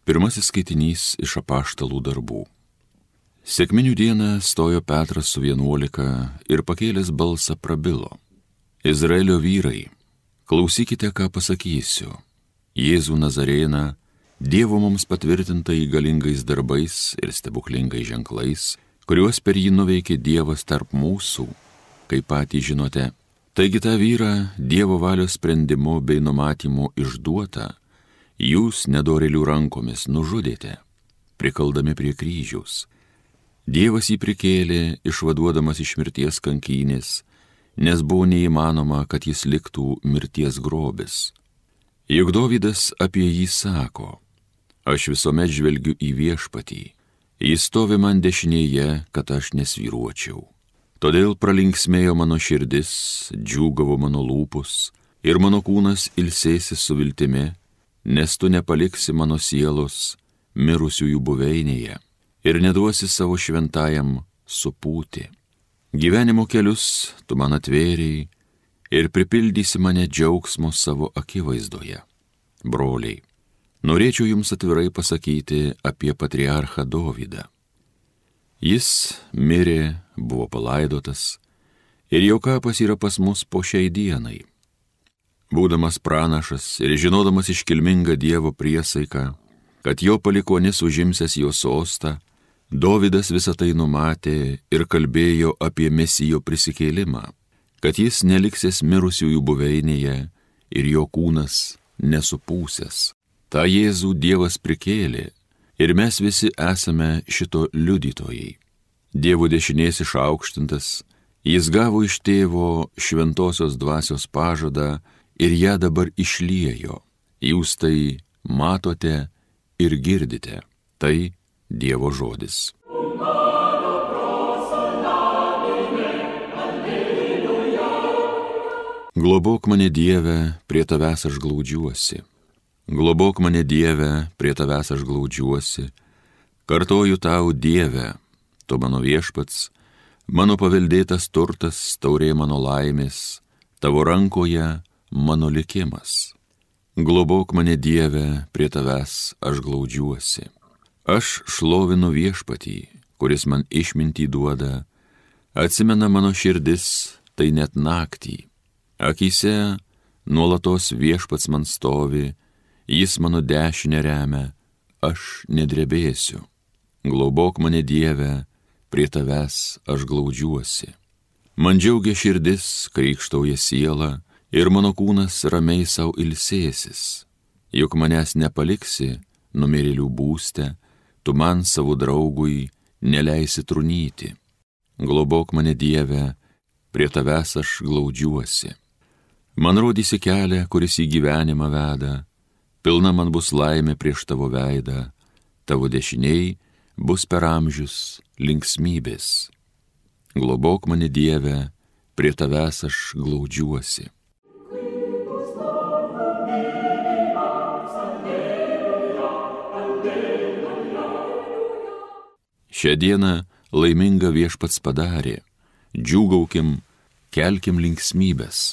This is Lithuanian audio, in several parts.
Pirmasis skaitinys iš Apaštalų darbų. Sekminių dieną stojo Petras su 11 ir pakėlęs balsą prabilo. Izraelio vyrai, klausykite, ką pasakysiu. Jėzų Nazarėną, Dievo mums patvirtintai galingais darbais ir stebuklingais ženklais, kuriuos per jį nuveikė Dievas tarp mūsų, kaip patys žinote. Taigi tą vyrą Dievo valios sprendimu bei numatymu išduotą, jūs nedorėlių rankomis nužudėte, prikaldami prie kryžiaus. Dievas jį prikėlė, išvaduodamas iš mirties kankynės, nes buvo neįmanoma, kad jis liktų mirties grobis. Juk Dovydas apie jį sako, aš visuomet žvelgiu į viešpatį, jis stovi man dešinėje, kad aš nesvyruočiau. Todėl pralinksmėjo mano širdis, džiūgavo mano lūpos ir mano kūnas ilsėsis su viltimi, nes tu nepaliksi mano sielos mirusiųjų buveinėje ir neduosi savo šventajam supūti. Gyvenimo kelius tu man atvėrei ir pripildysi mane džiaugsmo savo akivaizdoje. Broliai, norėčiau jums atvirai pasakyti apie patriarchą Dovydą. Jis mirė, buvo palaidotas ir jo kapas yra pas mus po šiai dienai. Būdamas pranašas ir žinodamas iškilmingą Dievo priesaiką, kad jo palikuonis užimsęs jo sostą, Dovydas visą tai numatė ir kalbėjo apie Mesijo prisikėlimą, kad jis neliksės mirusiųjų buveinėje ir jo kūnas nesupūsęs. Ta Jėzų Dievas prikėlė ir mes visi esame šito liudytojai. Dievo dešinės išaukštintas, jis gavo iš tėvo šventosios dvasios pažadą ir ją dabar išliejo. Jūs tai matote ir girdite. Tai Dievo žodis. Globok mane, Dieve, prie tavęs aš glaudžiuosi. Globok mane, Dieve, prie tavęs aš glaudžiuosi. Kartoju tau, Dieve, tu mano viešpats, mano paveldėtas turtas, taurė mano laimės, tavo rankoje mano likimas. Globok mane, Dieve, prie tavęs aš glaudžiuosi. Aš šlovinu viešpatį, kuris man išmintį duoda, atsimena mano širdis, tai net naktį. Akyse nuolatos viešpats man stovi, jis mano dešinę remia, aš nedrebėsiu. Globok mane, Dieve, prie tavęs aš glaudžiuosi. Man džiaugia širdis, krykštauja siela, ir mano kūnas ramiai sau ilsėsis. Juk manęs nepaliksi numirėlių būste, tu man savo draugui neleisi trunyti. Globok mane, Dieve, prie tavęs aš glaudžiuosi. Man rodysi kelią, kuris į gyvenimą veda, pilna man bus laimė prieš tavo veidą, tavo dešiniai bus per amžius linksmybės. Globok mane, Dieve, prie tavęs aš glaudžiuosi. Šią dieną laimingą viešpats padarė, džiūgaukim, kelkim linksmybės.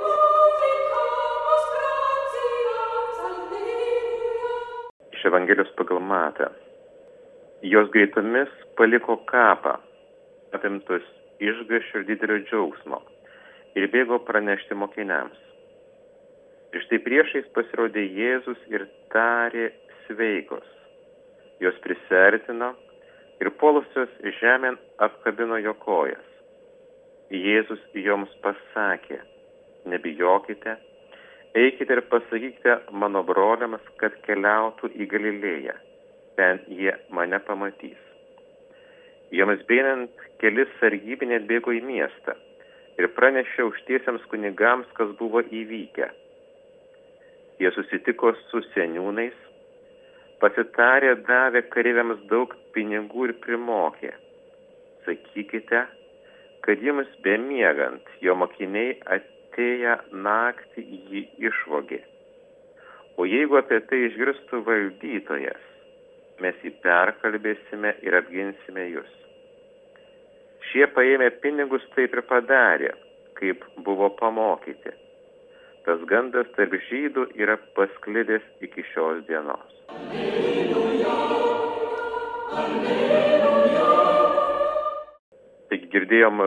Iš Evangelijos pagal Matą. Jos greitomis paliko kapą, apimtus išgąsčio ir didelio džiaugsmo, ir bėgo pranešti mokiniams. Ir štai priešais pasirodė Jėzus ir tarė sveikos. Jos prisiartino ir puolusios žemėn apkabino jo kojas. Jėzus joms pasakė, nebijokite, eikite ir pasakykite mano broliams, kad keliautų į Galilėją, ten jie mane pamatys. Joms bėnant keli sargybiniai atbėgo į miestą ir pranešė aukštiesiems kunigams, kas buvo įvykę. Jie susitiko su seniūnais, pasitarė, davė kareiviams daug pinigų ir primokė. Sakykite, kad jums bemiegant jo mokiniai atėję naktį jį išvogė. O jeigu apie tai išgirstų valdytojas, mes jį perkalbėsime ir apginsime jūs. Šie paėmė pinigus taip ir padarė, kaip buvo pamokyti. Tas gandas tarp žydų yra pasklidęs iki šios dienos. girdėjom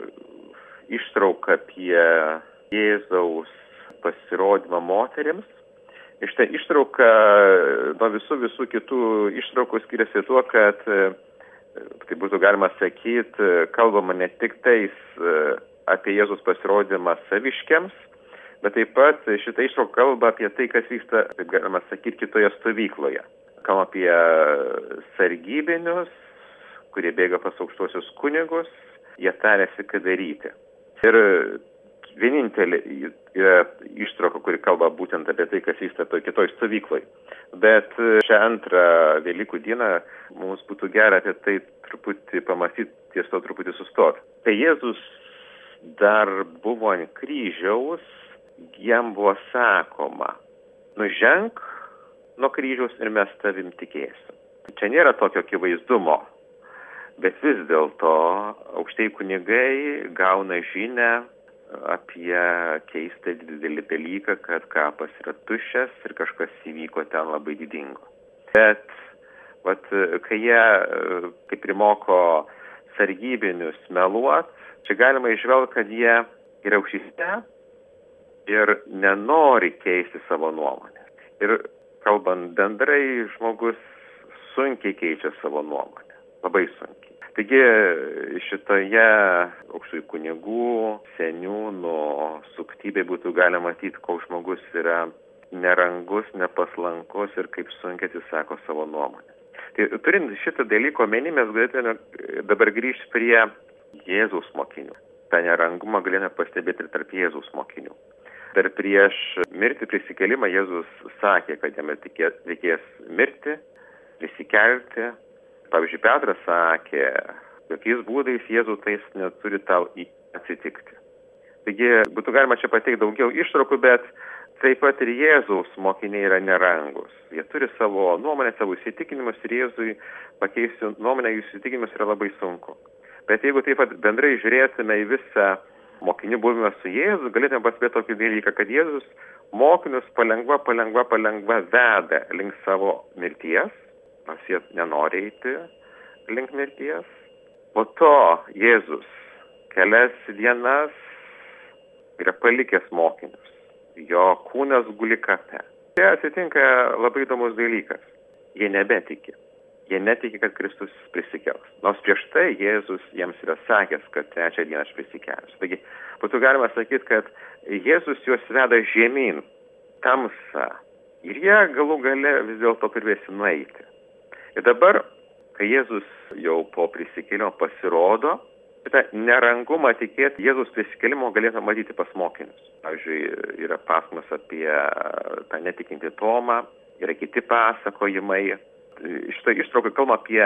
ištrauką apie Jėzaus pasirodymą moterims. Ir šitą ištrauką nuo visų kitų ištraukų skiriasi tuo, kad, tai būtų galima sakyti, kalbama ne tik tais apie Jėzus pasirodymą saviškiams, bet taip pat šitą ištrauką kalba apie tai, kas vyksta, taip galima sakyti, kitoje stovykloje. Kalba apie sargybinius, kurie bėga pas aukštuosius kunigus, jie tarėsi, ką daryti. Ir vienintelė yra ištrauka, kuri kalba būtent apie tai, kas vyksta kitoj stovykloj. Bet šią antrą Velykų dieną mums būtų gera apie tai truputį pamąstyti, ties to truputį sustoti. Tai Jėzus dar buvo ant kryžiaus, jam buvo sakoma, nuženk nuo kryžiaus ir mes tavim tikėsim. Čia nėra tokio akivaizdumo, bet vis dėlto aukštieji kunigai gauna žinią apie keistą didelį dalyką, kad kapas yra tuščias ir kažkas įvyko ten labai didingo. Bet kai jie kaip primoko sargybinius meluot, čia galima išvelgti, kad jie yra aukštesni ir nenori keisti savo nuomonę. Ir kalbant bendrai, žmogus sunkiai keičia savo nuomonę. Labai sunkiai. Taigi šitoje aukštųjų kunigų, seniūnų suktybė būtų galima matyti, koks žmogus yra nerangus, nepaslankus ir kaip sunkiai atsisako savo nuomonę. Tai turint šitą dalyką omeny, mes galėtume dabar grįžti prie Jėzaus mokinių. Ta nerangumą galime pastebėti ir tarp Jėzaus mokinių. Dar prieš mirtį prisikėlimą Jėzus sakė, kad jam reikės mirti, prisikelti. Pavyzdžiui, Petras sakė, jokiais būdais Jėzus tais neturi tau atsitikti. Taigi, būtų galima čia pateikti daugiau ištraukų, bet taip pat ir Jėzaus mokiniai yra nerangus. Jie turi savo nuomonę, savo įsitikinimus ir Jėzui pakeisti nuomonę, jų įsitikinimus yra labai sunku. Bet jeigu taip pat bendrai žiūrėtume į visą mokinių buvimą su Jėzu, galėtume pastebėti tokį dalyką, kad Jėzus mokinius palengva veda link savo mirties, nors jie nenori eiti link mirties. Po to Jėzus kelias dienas yra palikęs mokinius. Jo kūnas guli kape. Čia atsitinka labai įdomus dalykas. Jie nebetiki. Jie netiki, kad Kristus prisikels. Nors prieš tai Jėzus jiems yra sakęs, kad trečią dieną aš prisikelsiu. Taigi, būtų galima sakyti, kad Jėzus juos veda žemyn, tamsą. Ir jie galų gale vis dėlto privėsi nueiti. Ir dabar, kai Jėzus jau po prisikėlimo pasirodo, šitą nerangumą tikėti Jėzus prisikėlimo galėtume matyti pas mokinius. Pavyzdžiui, yra pasakojimas apie tą netikintį Tomą, yra kiti pasakojimai. Šitą ištrauką kalba apie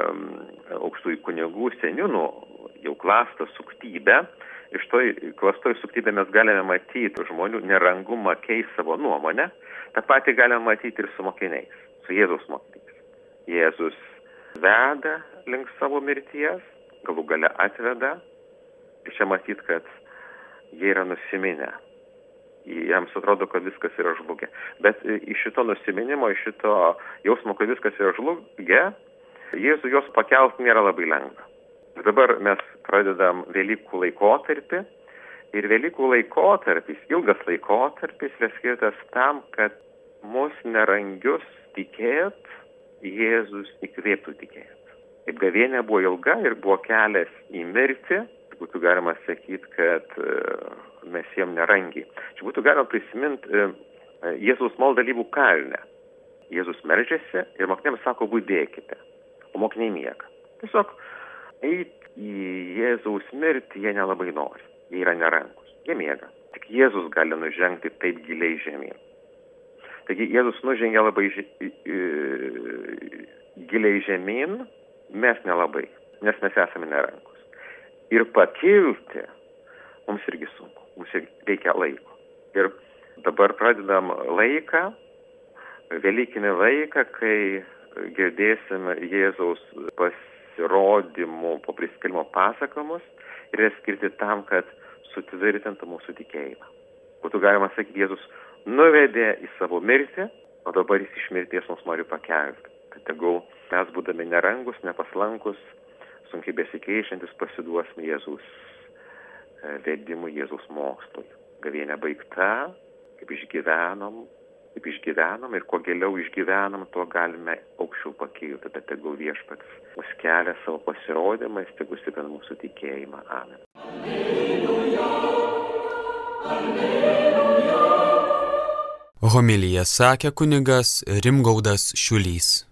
aukštųjų kunigų, seniūnų jau klastą suktybę. Iš to klastoj suktybę mes galime matyti žmonių nerangumą keisti savo nuomonę. Ta pati galime matyti ir su mokiniais, su Jėzaus mokiniais. Jėzus veda link savo mirties, galų gale atveda. Ir čia matyti, kad jie yra nusiminę. Jiems atrodo, kad viskas yra žlugę. Bet iš šito nusiminimo, iš šito jausmo, kad viskas yra žlugę, Jėzų jos pakelt nėra labai lengva. Ir dabar mes pradedam Velykų laikotarpį. Ir Velykų laikotarpis, ilgas laikotarpis, yra skirtas tam, kad mus nerangius tikėt, Jėzus įkvėptų tikėti. Ir gavėnė buvo ilga ir buvo kelias į mirtį. Būtų galima sakyti, kad mes jiem nerangiai. Čia būtų galima prisiminti Jėzaus maldą Alyvų kalne. Jėzus meldžiasi ir mokiniams sako, budėkite, o mokiniai miega. Tiesiog eiti į Jėzaus mirtį jie nelabai nori. Jie yra nerangus. Jie miega. Tik Jėzus gali nužengti taip giliai žemyn. Taigi Jėzus nužengia labai giliai žemyn, mes nelabai, nes mes esame nerangus. Ir pakilti mums irgi sunku, mums reikia laiko. Ir dabar pradedam laiką, velykinį laiką, kai girdėsime Jėzaus pasirodymų po prisikėlimo pasakojimus ir yra skirti tam, kad sutvirtintų mūsų tikėjimą. Būtų galima sakyti, Jėzus nuvedė į savo mirtį, o dabar jis iš mirties mums nori pakelti. Kad tegul mes, būdami nerangus, nepaslankus, sunkiai besikeičiantis pasiduosime Jėzus vedimui, Jėzus mokslui. Gavėnia baigta, kaip išgyvenom ir kuo giliau išgyvenam, tuo galime aukščiau pakilti. Bet tegul Viešpats mus kelia savo pasirodymais, tegul stiprina mūsų tikėjimą. Amen. Alleluja, alleluja. Homiliją sakė kunigas Rimgaudas Šiulys.